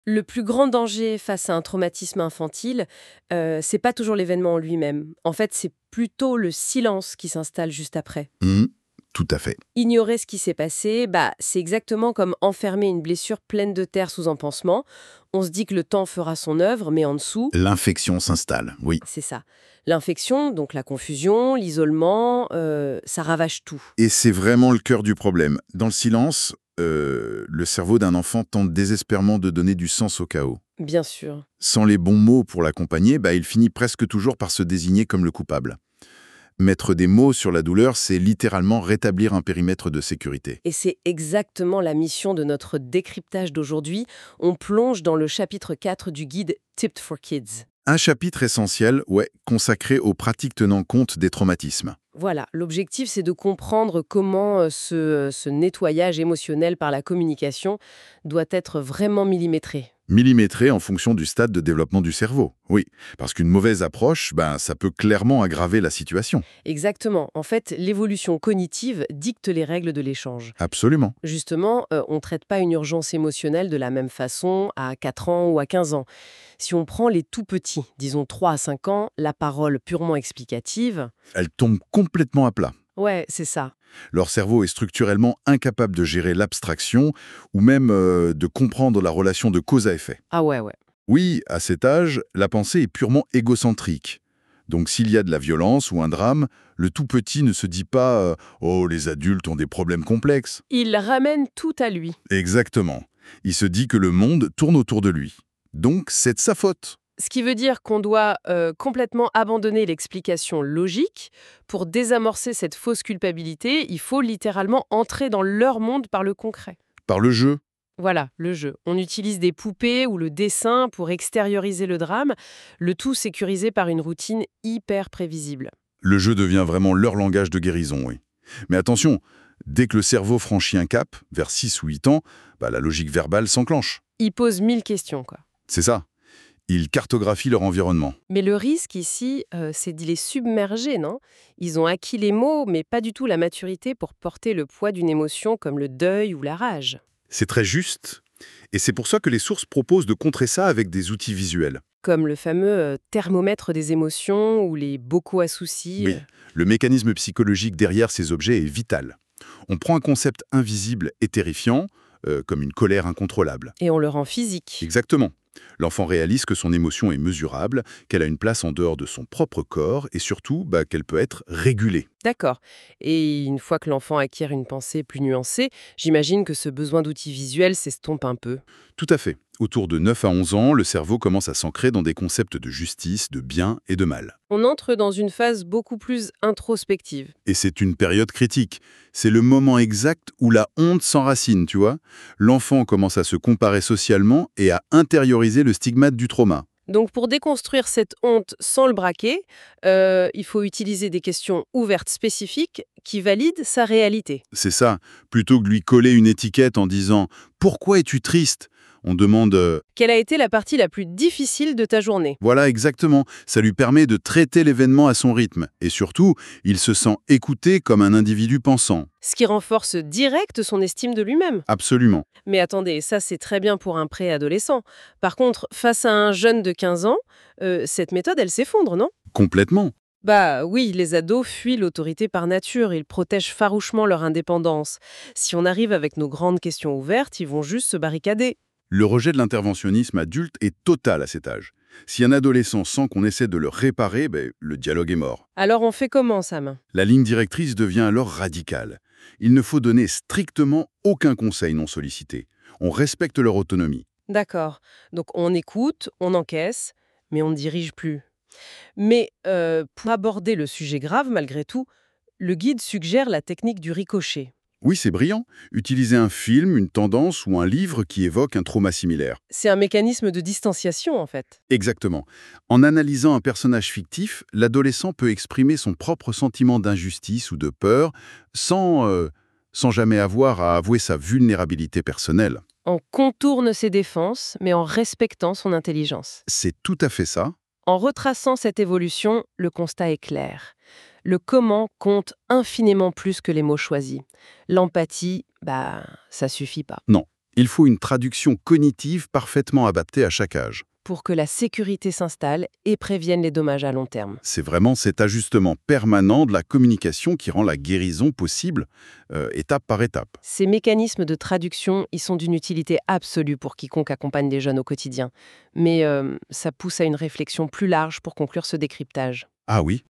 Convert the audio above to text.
Le plus grand danger face à un traumatisme infantile, c'est pas toujours l'événement en lui-même. En fait, c'est plutôt le silence qui s'installe juste après. Hmm, tout à fait. Ignorer ce qui s'est passé, c'est exactement comme enfermer une blessure pleine de terre sous un pansement. On se dit que le temps fera son œuvre, mais en dessous, L'infection s'installe, oui. c'est ça. L'infection, donc la confusion, l'isolement, ça ravage tout. Et c'est vraiment le cœur du problème. Dans le silence, le cerveau d'un enfant tente désespérément de donner du sens au chaos. Bien sûr. Sans les bons mots pour l'accompagner, il finit presque toujours par se désigner comme le coupable. Mettre des mots sur la douleur, c'est littéralement rétablir un périmètre de sécurité. Et c'est exactement la mission de notre décryptage d'aujourd'hui. On plonge dans le chapitre 4 du guide Tips for Kids. Un chapitre essentiel, consacré aux pratiques tenant compte des traumatismes. Voilà, l'objectif c'est de comprendre comment ce nettoyage émotionnel par la communication doit être vraiment millimétré. Millimétré en fonction du stade de développement du cerveau. Oui, parce qu'une mauvaise approche, ça peut clairement aggraver la situation. Exactement. En fait, l'évolution cognitive dicte les règles de l'échange. Absolument. Justement, on ne traite pas une urgence émotionnelle de la même façon à 4 ans ou à 15 ans. Si on prend les tout petits, disons 3 à 5 ans, la parole purement explicative, Elle tombe complètement à plat. ouais, c'est ça. Leur cerveau est structurellement incapable de gérer l'abstraction ou même de comprendre la relation de cause à effet. Ah ouais, ouais. Oui, à cet âge, la pensée est purement égocentrique. Donc s'il y a de la violence ou un drame, le tout petit ne se dit pas Oh, les adultes ont des problèmes complexes ». Il ramène tout à lui. Exactement. Il se dit que le monde tourne autour de lui. Donc c'est de sa faute. Ce qui veut dire qu'on doit complètement abandonner l'explication logique. Pour désamorcer cette fausse culpabilité, il faut littéralement entrer dans leur monde par le concret. Par le jeu. Voilà, le jeu. On utilise des poupées ou le dessin pour extérioriser le drame, le tout sécurisé par une routine hyper prévisible. Le jeu devient vraiment leur langage de guérison, oui. Mais attention, dès que le cerveau franchit un cap, vers 6 ou 8 ans, la logique verbale s'enclenche. Il pose 1000 questions, quoi. C'est ça. Ils cartographient leur environnement. Mais le risque ici, c'est d'y les submerger, non? Ils ont acquis les mots, mais pas du tout la maturité pour porter le poids d'une émotion comme le deuil ou la rage. C'est très juste. Et c'est pour ça que les sources proposent de contrer ça avec des outils visuels. Comme le fameux thermomètre des émotions ou les bocaux à soucis. Oui, le mécanisme psychologique derrière ces objets est vital. On prend un concept invisible et terrifiant, comme une colère incontrôlable. Et on le rend physique. Exactement. L'enfant réalise que son émotion est mesurable, qu'elle a une place en dehors de son propre corps et surtout qu'elle peut être régulée. D'accord. Et une fois que l'enfant acquiert une pensée plus nuancée, j'imagine que ce besoin d'outils visuels s'estompe un peu. Tout à fait. Autour de 9 à 11 ans, le cerveau commence à s'ancrer dans des concepts de justice, de bien et de mal. On entre dans une phase beaucoup plus introspective. Et c'est une période critique. C'est le moment exact où la honte s'enracine, tu vois. L'enfant commence à se comparer socialement et à intérioriser le stigmate du trauma. Donc pour déconstruire cette honte sans le braquer, il faut utiliser des questions ouvertes spécifiques qui valident sa réalité. C'est ça. Plutôt que de lui coller une étiquette en disant « Pourquoi es-tu triste ?» On demande Quelle a été la partie la plus difficile de ta journée? Voilà, exactement. Ça lui permet de traiter l'événement à son rythme. Et surtout, il se sent écouté comme un individu pensant. Ce qui renforce direct son estime de lui-même. Absolument. Mais attendez, ça c'est très bien pour un préadolescent. Par contre, face à un jeune de 15 ans, cette méthode, elle s'effondre, non? Complètement. Bah oui, les ados fuient l'autorité par nature, ils protègent farouchement leur indépendance. Si on arrive avec nos grandes questions ouvertes, ils vont juste se barricader. Le rejet de l'interventionnisme adulte est total à cet âge. Si un adolescent sent qu'on essaie de le réparer, le dialogue est mort. Alors on fait comment, Sam? La ligne directrice devient alors radicale. Il ne faut donner strictement aucun conseil non sollicité. On respecte leur autonomie. D'accord. Donc on écoute, on encaisse, mais on ne dirige plus. Mais pour aborder le sujet grave, malgré tout, le guide suggère la technique du ricochet. Oui, c'est brillant. Utiliser un film, une tendance ou un livre qui évoque un trauma similaire. C'est un mécanisme de distanciation, en fait. Exactement. En analysant un personnage fictif, l'adolescent peut exprimer son propre sentiment d'injustice ou de peur sans jamais avoir à avouer sa vulnérabilité personnelle. On contourne ses défenses, mais en respectant son intelligence. C'est tout à fait ça. En retraçant cette évolution, le constat est clair. Le comment compte infiniment plus que les mots choisis. L'empathie, ça suffit pas. Non, Il faut une traduction cognitive parfaitement adaptée à chaque âge. Pour que la sécurité s'installe et prévienne les dommages à long terme. C'est vraiment cet ajustement permanent de la communication qui rend la guérison possible, étape par étape. Ces mécanismes de traduction, ils sont d'une utilité absolue pour quiconque accompagne des jeunes au quotidien. Mais ça pousse à une réflexion plus large pour conclure ce décryptage. Ah oui,